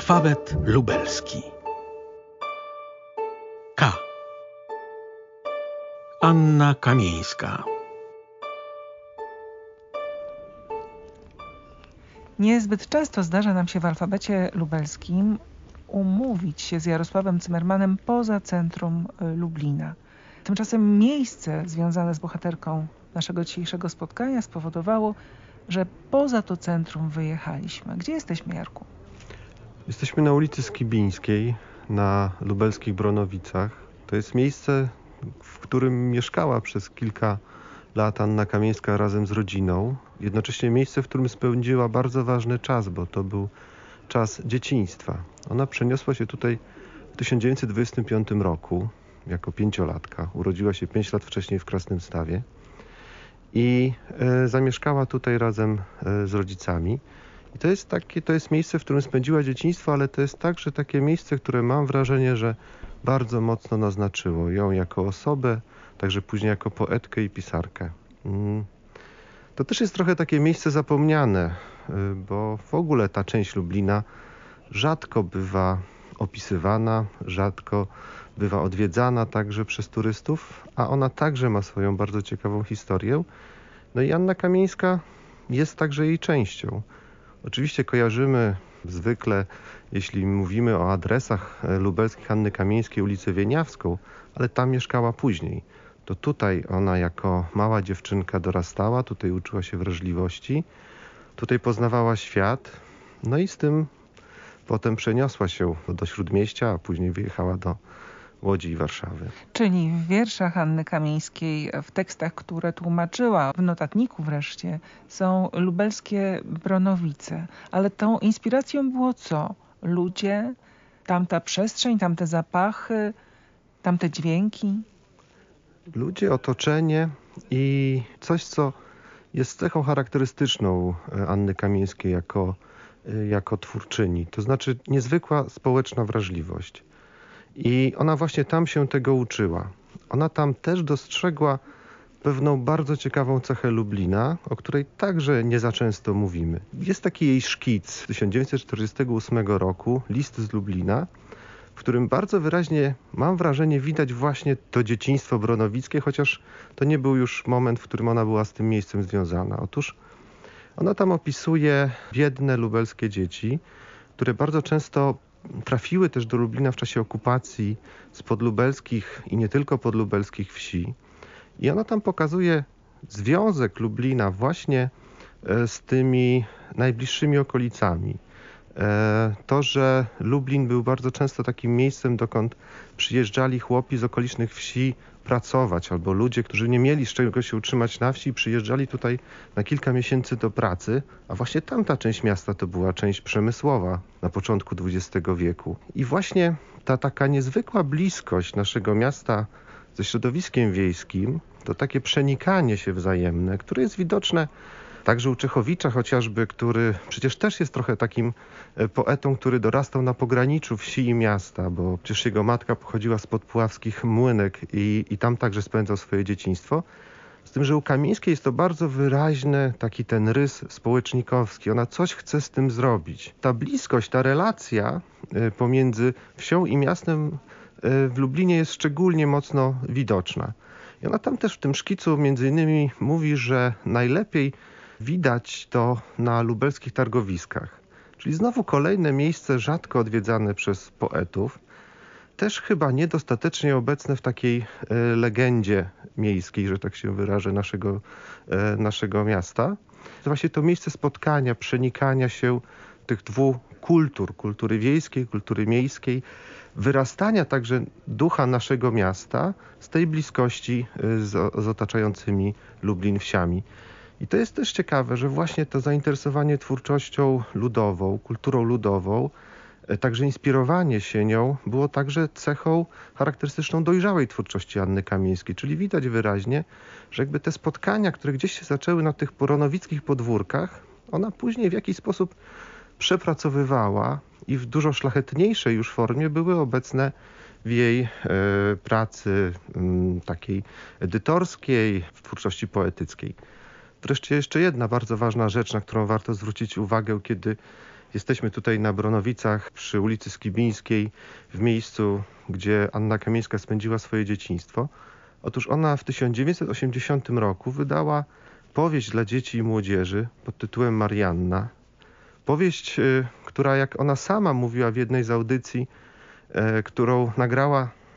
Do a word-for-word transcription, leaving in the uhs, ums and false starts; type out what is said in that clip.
Alfabet lubelski. K. Anna Kamieńska. Niezbyt często zdarza nam się w alfabecie lubelskim umówić się z Jarosławem Cymmermanem poza centrum Lublina. Tymczasem miejsce związane z bohaterką naszego dzisiejszego spotkania spowodowało, że poza to centrum wyjechaliśmy. Gdzie jesteśmy, Jarku? Jesteśmy na ulicy Skibińskiej, na lubelskich Bronowicach. To jest miejsce, w którym mieszkała przez kilka lat Anna Kamieńska razem z rodziną. Jednocześnie miejsce, w którym spędziła bardzo ważny czas, bo to był czas dzieciństwa. Ona przeniosła się tutaj w tysiąc dziewięćset dwudziestym piątym roku jako pięciolatka. Urodziła się pięć lat wcześniej w Krasnymstawie i e, zamieszkała tutaj razem e, z rodzicami. I to jest takie, to jest miejsce, w którym spędziła dzieciństwo, ale to jest także takie miejsce, które mam wrażenie, że bardzo mocno naznaczyło ją jako osobę, także później jako poetkę i pisarkę. To też jest trochę takie miejsce zapomniane, bo w ogóle ta część Lublina rzadko bywa opisywana, rzadko bywa odwiedzana także przez turystów, a ona także ma swoją bardzo ciekawą historię. No i Anna Kamieńska jest także jej częścią. Oczywiście kojarzymy zwykle, jeśli mówimy o adresach lubelskich Anny Kamieńskiej, ulicę Wieniawską, ale tam mieszkała później. To tutaj ona jako mała dziewczynka dorastała, tutaj uczyła się wrażliwości, tutaj poznawała świat, no i z tym potem przeniosła się do Śródmieścia, a później wyjechała do Łodzi i Warszawy. Czyli w wierszach Anny Kamieńskiej, w tekstach, które tłumaczyła, w notatniku wreszcie, są lubelskie Bronowice. Ale tą inspiracją było co? Ludzie, tamta przestrzeń, tamte zapachy, tamte dźwięki? Ludzie, otoczenie i coś, co jest cechą charakterystyczną Anny Kamieńskiej jako, jako twórczyni. To znaczy niezwykła społeczna wrażliwość. I ona właśnie tam się tego uczyła. Ona tam też dostrzegła pewną bardzo ciekawą cechę Lublina, o której także nie za często mówimy. Jest taki jej szkic z tysiąc dziewięćset czterdziestego ósmego roku, List z Lublina, w którym bardzo wyraźnie, mam wrażenie, widać właśnie to dzieciństwo bronowickie, chociaż to nie był już moment, w którym ona była z tym miejscem związana. Otóż ona tam opisuje biedne lubelskie dzieci, które bardzo często trafiły też do Lublina w czasie okupacji z podlubelskich i nie tylko podlubelskich wsi. I ona tam pokazuje związek Lublina właśnie z tymi najbliższymi okolicami. To, że Lublin był bardzo często takim miejscem, dokąd przyjeżdżali chłopi z okolicznych wsi pracować, albo ludzie, którzy nie mieli z czego się utrzymać na wsi, przyjeżdżali tutaj na kilka miesięcy do pracy, a właśnie tamta część miasta to była część przemysłowa na początku dwudziestego wieku. I właśnie ta taka niezwykła bliskość naszego miasta ze środowiskiem wiejskim, to takie przenikanie się wzajemne, które jest widoczne także u Czechowicza chociażby, który przecież też jest trochę takim poetą, który dorastał na pograniczu wsi i miasta, bo przecież jego matka pochodziła z podpuławskich Młynek i, i tam także spędzał swoje dzieciństwo. Z tym, że u Kamieńskiej jest to bardzo wyraźny taki ten rys społecznikowski. Ona coś chce z tym zrobić. Ta bliskość, ta relacja pomiędzy wsią i miastem w Lublinie jest szczególnie mocno widoczna. I ona tam też w tym szkicu między innymi mówi, że najlepiej widać to na lubelskich targowiskach. Czyli znowu kolejne miejsce rzadko odwiedzane przez poetów. Też chyba niedostatecznie obecne w takiej e, legendzie miejskiej, że tak się wyrażę, naszego, e, naszego miasta. To właśnie to miejsce spotkania, przenikania się tych dwóch kultur, kultury wiejskiej, kultury miejskiej, wyrastania także ducha naszego miasta z tej bliskości z, z otaczającymi Lublin wsiami. I to jest też ciekawe, że właśnie to zainteresowanie twórczością ludową, kulturą ludową, także inspirowanie się nią było także cechą charakterystyczną dojrzałej twórczości Anny Kamieńskiej. Czyli widać wyraźnie, że jakby te spotkania, które gdzieś się zaczęły na tych bronowickich podwórkach, ona później w jakiś sposób przepracowywała i w dużo szlachetniejszej już formie były obecne w jej e, pracy m, takiej edytorskiej, w twórczości poetyckiej. Wreszcie jeszcze jedna bardzo ważna rzecz, na którą warto zwrócić uwagę, kiedy Jesteśmy tutaj na Bronowicach przy ulicy Skibińskiej, w miejscu, gdzie Anna Kamińska spędziła swoje dzieciństwo. Otóż ona w tysiąc dziewięćset osiemdziesiątym roku wydała powieść dla dzieci i młodzieży pod tytułem Marianna. Powieść, która, jak ona sama mówiła w jednej z audycji, którą nagrała